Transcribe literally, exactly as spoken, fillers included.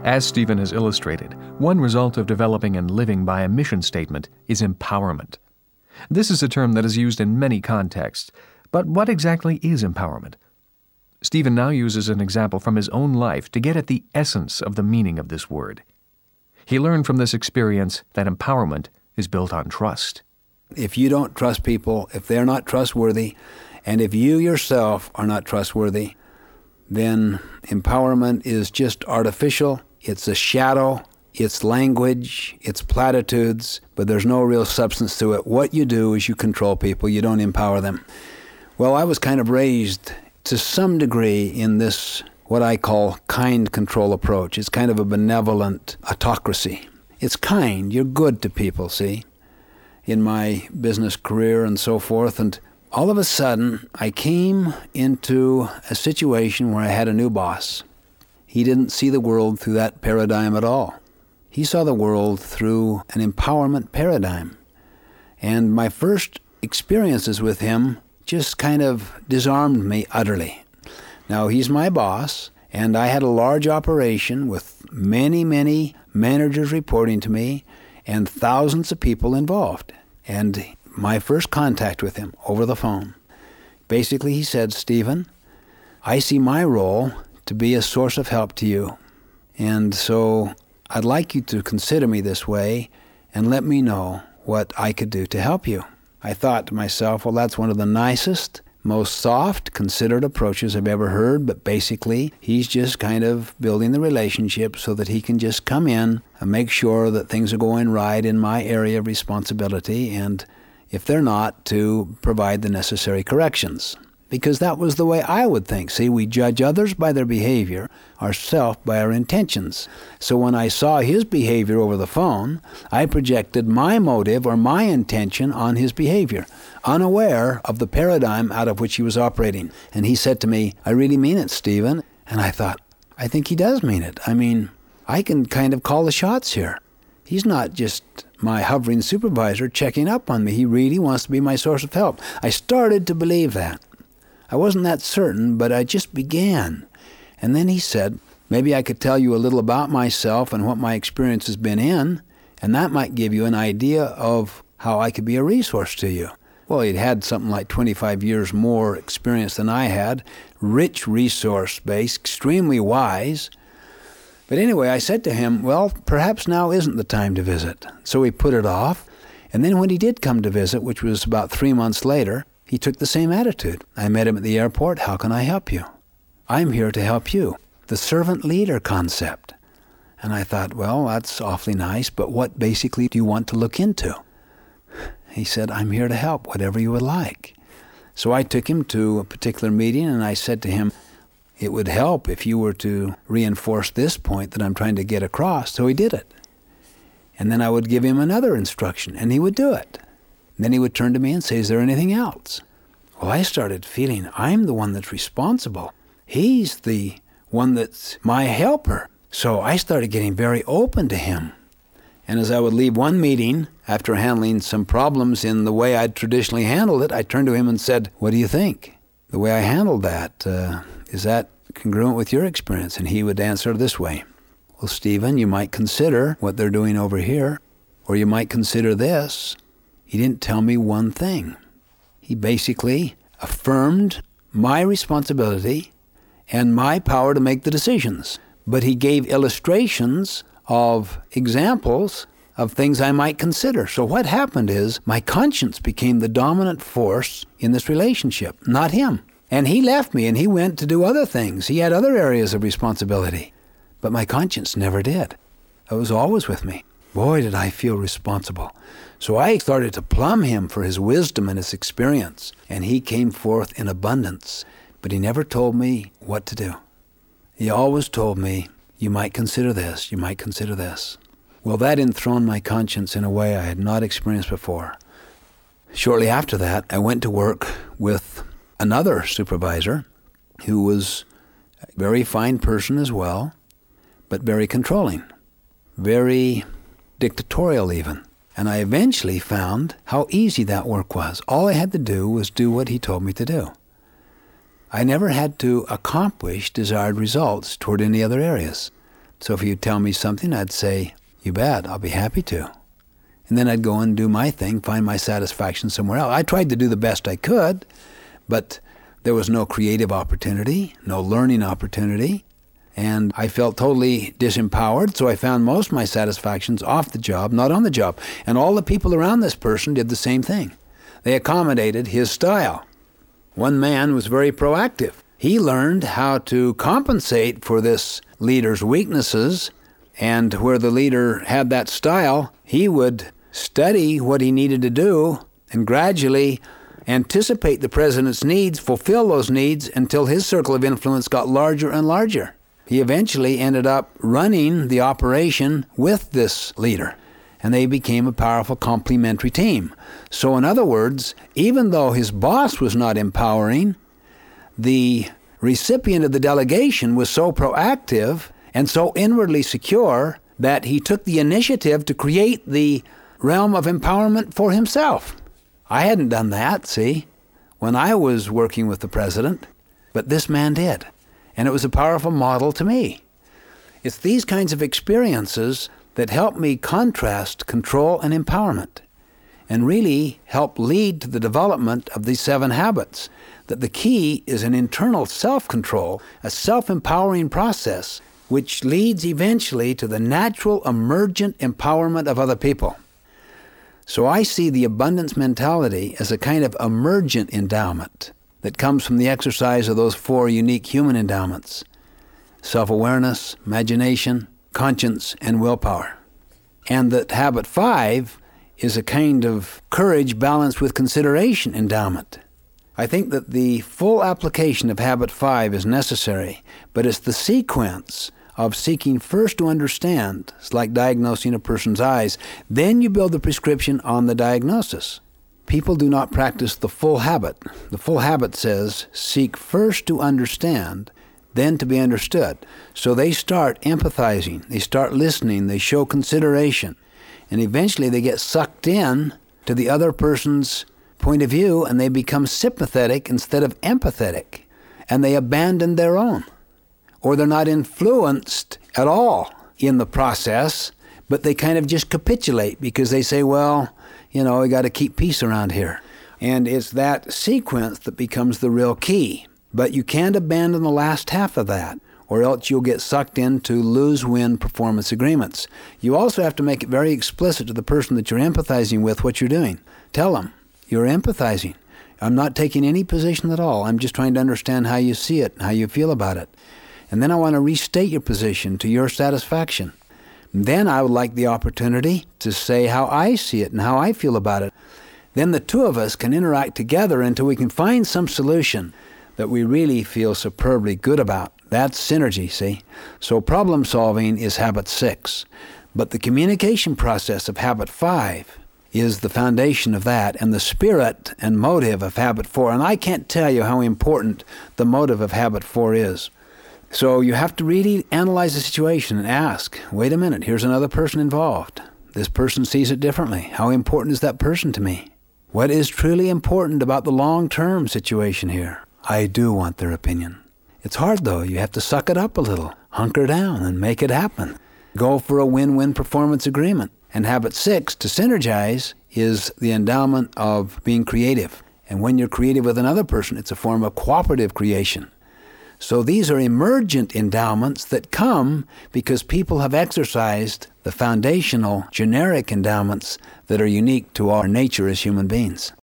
As Stephen has illustrated, one result of developing and living by a mission statement is empowerment. This is a term that is used in many contexts, but what exactly is empowerment? Stephen now uses an example from his own life to get at the essence of the meaning of this word. He learned from this experience that empowerment is built on trust. If you don't trust people, if they're not trustworthy, and if you yourself are not trustworthy, then empowerment is just artificial. It's a shadow, it's language, it's platitudes, but there's no real substance to it. What you do is you control people, you don't empower them. Well, I was kind of raised to some degree in this, what I call kind control approach. It's kind of a benevolent autocracy. It's kind, you're good to people, see, in my business career and so forth. And all of a sudden, I came into a situation where I had a new boss. He didn't see the world through that paradigm at all. He saw the world through an empowerment paradigm. And my first experiences with him just kind of disarmed me utterly. Now, he's my boss, and I had a large operation with many, many managers reporting to me and thousands of people involved. And my first contact with him over the phone, basically he said, "Stephen, I see my role to be a source of help to you. And so I'd like you to consider me this way and let me know what I could do to help you." I thought to myself, well, that's one of the nicest, most soft, considered approaches I've ever heard, but basically he's just kind of building the relationship so that he can just come in and make sure that things are going right in my area of responsibility, and if they're not, to provide the necessary corrections. Because that was the way I would think. See, we judge others by their behavior, ourselves by our intentions. So when I saw his behavior over the phone, I projected my motive or my intention on his behavior, unaware of the paradigm out of which he was operating. And he said to me, "I really mean it, Stephen." And I thought, I think he does mean it. I mean, I can kind of call the shots here. He's not just my hovering supervisor checking up on me. He really wants to be my source of help. I started to believe that. I wasn't that certain, but I just began. And then he said, maybe I could tell you a little about myself and what my experience has been in, and that might give you an idea of how I could be a resource to you. Well, he'd had something like twenty-five years more experience than I had, rich resource base, extremely wise. But anyway, I said to him, well, perhaps now isn't the time to visit. So we put it off. And then when he did come to visit, which was about three months later, he took the same attitude. I met him at the airport. "How can I help you?" "I'm here to help you." The servant leader concept. And I thought, well, that's awfully nice, but what basically do you want to look into? He said, "I'm here to help, whatever you would like." So I took him to a particular meeting, and I said to him, it would help if you were to reinforce this point that I'm trying to get across. So he did it. And then I would give him another instruction, and he would do it. And then he would turn to me and say, "Is there anything else?" Well, I started feeling I'm the one that's responsible. He's the one that's my helper. So I started getting very open to him. And as I would leave one meeting, after handling some problems in the way I'd traditionally handled it, I turned to him and said, "What do you think? The way I handled that, uh, is that congruent with your experience?" And he would answer this way, "Well, Stephen, you might consider what they're doing over here, or you might consider this." He didn't tell me one thing. He basically affirmed my responsibility and my power to make the decisions. But he gave illustrations of examples of things I might consider. So what happened is my conscience became the dominant force in this relationship, not him. And he left me and he went to do other things. He had other areas of responsibility. But my conscience never did. It was always with me. Boy, did I feel responsible. So I started to plumb him for his wisdom and his experience, and he came forth in abundance. But he never told me what to do. He always told me, "You might consider this, you might consider this." Well, that enthroned my conscience in a way I had not experienced before. Shortly after that, I went to work with another supervisor who was a very fine person as well, but very controlling, very dictatorial even. And I eventually found how easy that work was. All I had to do was do what he told me to do. I never had to accomplish desired results toward any other areas. So if you'd tell me something, I'd say, you bet, I'll be happy to. And then I'd go and do my thing, find my satisfaction somewhere else. I tried to do the best I could, but there was no creative opportunity, no learning opportunity, and I felt totally disempowered, so I found most of my satisfactions off the job, not on the job. And all the people around this person did the same thing. They accommodated his style. One man was very proactive. He learned how to compensate for this leader's weaknesses, and where the leader had that style, he would study what he needed to do and gradually anticipate the president's needs, fulfill those needs until his circle of influence got larger and larger. He eventually ended up running the operation with this leader, and they became a powerful complementary team. So in other words, even though his boss was not empowering, the recipient of the delegation was so proactive and so inwardly secure that he took the initiative to create the realm of empowerment for himself. I hadn't done that, see, when I was working with the president, but this man did. And it was a powerful model to me. It's these kinds of experiences that help me contrast control and empowerment, and really help lead to the development of these seven habits. That the key is an internal self-control, a self-empowering process, which leads eventually to the natural emergent empowerment of other people. So I see the abundance mentality as a kind of emergent endowment that comes from the exercise of those four unique human endowments: self-awareness, imagination, conscience, and willpower. And that habit five is a kind of courage balanced with consideration endowment. I think that the full application of habit five is necessary, but it's the sequence of seeking first to understand. It's like diagnosing a person's eyes. Then you build the prescription on the diagnosis. People do not practice the full habit. The full habit says, seek first to understand, then to be understood. So they start empathizing, they start listening, they show consideration, and eventually they get sucked in to the other person's point of view, and they become sympathetic instead of empathetic, and they abandon their own. Or they're not influenced at all in the process, but they kind of just capitulate because they say, well, you know, we got to keep peace around here. And it's that sequence that becomes the real key. But you can't abandon the last half of that, or else you'll get sucked into lose-win performance agreements. You also have to make it very explicit to the person that you're empathizing with what you're doing. Tell them, you're empathizing. I'm not taking any position at all. I'm just trying to understand how you see it, how you feel about it. And then I want to restate your position to your satisfaction. Then I would like the opportunity to say how I see it and how I feel about it. Then the two of us can interact together until we can find some solution that we really feel superbly good about. That's synergy, see? So problem solving is habit six. But the communication process of habit five is the foundation of that, and the spirit and motive of habit four. And I can't tell you how important the motive of habit four is. So you have to really analyze the situation and ask, wait a minute, here's another person involved. This person sees it differently. How important is that person to me? What is truly important about the long-term situation here? I do want their opinion. It's hard, though. You have to suck it up a little, hunker down, and make it happen. Go for a win-win performance agreement. And habit six, to synergize, is the endowment of being creative. And when you're creative with another person, it's a form of cooperative creation. So these are emergent endowments that come because people have exercised the foundational generic endowments that are unique to our nature as human beings.